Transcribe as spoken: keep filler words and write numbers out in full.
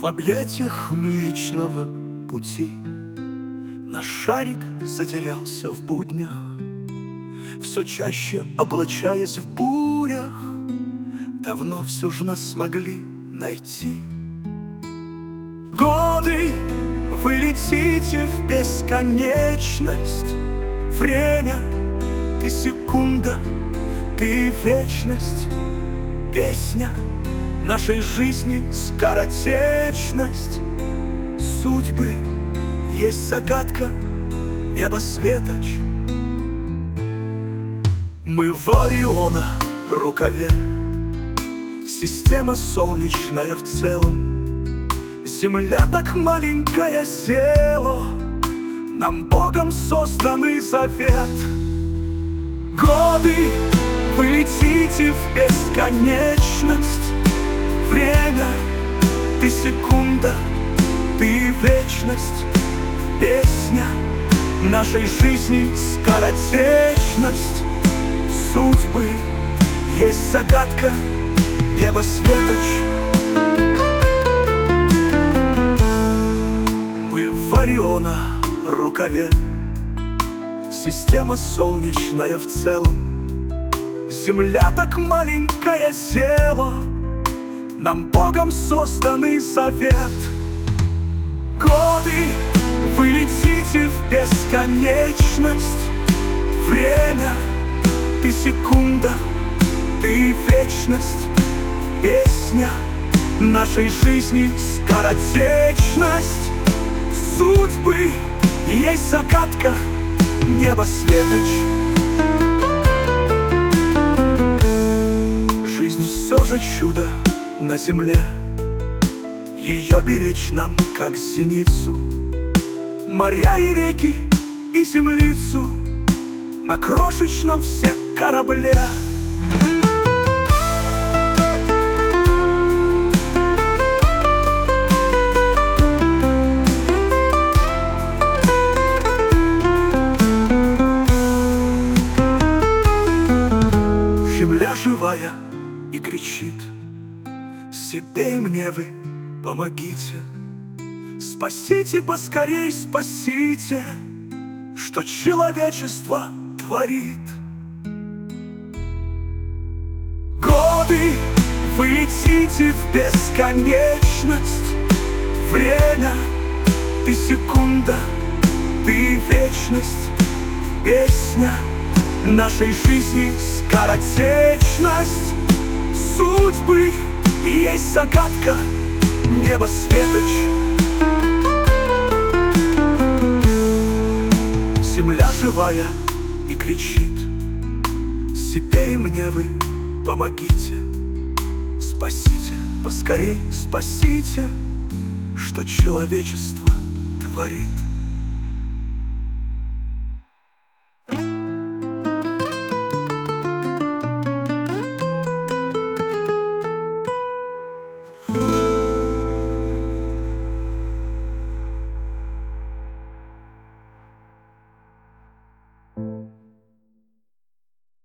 В объятиях Млечного Пути наш шарик затерялся в буднях, все чаще облачаясь в бурях. Давно все же нас смогли найти. Годы, вы летите в бесконечность. Время, ты секунда, ты вечность. Песня нашей жизни скоротечность. Судьбы есть загадка, небо светоч. Мы в Ориона рукаве, система солнечная в целом. Земля так маленькое село, нам Богом созданный завет. Годы, вы летите в бесконечность. Время, ты секунда, ты вечность. Песня нашей жизни скоротечность. Судьбы есть загадка, небо светоч. Мы в Ориона рукаве, система солнечная в целом. Земля так маленькое село, нам Богом созданный завет. Годы, вы летите в бесконечность. Время, ты секунда, ты вечность. Песня нашей жизни скоротечность. Судьбы есть загадка, небо светоч. Жизнь все же чудо на земле, ее беречь нам, как зеницу. Моря и реки и землицу на крошечном все корабле. Земля живая и кричит: себе и мне вы помогите. Спасите поскорей, спасите, что человечество творит. Годы, вы летите в бесконечность. Время, ты секунда, ты вечность. Песня нашей жизни скоротечность. Судьбы есть загадка, небо светоч. Земля живая и кричит: себе и мне вы помогите. Спасите, поскорей спасите, что человечество творит.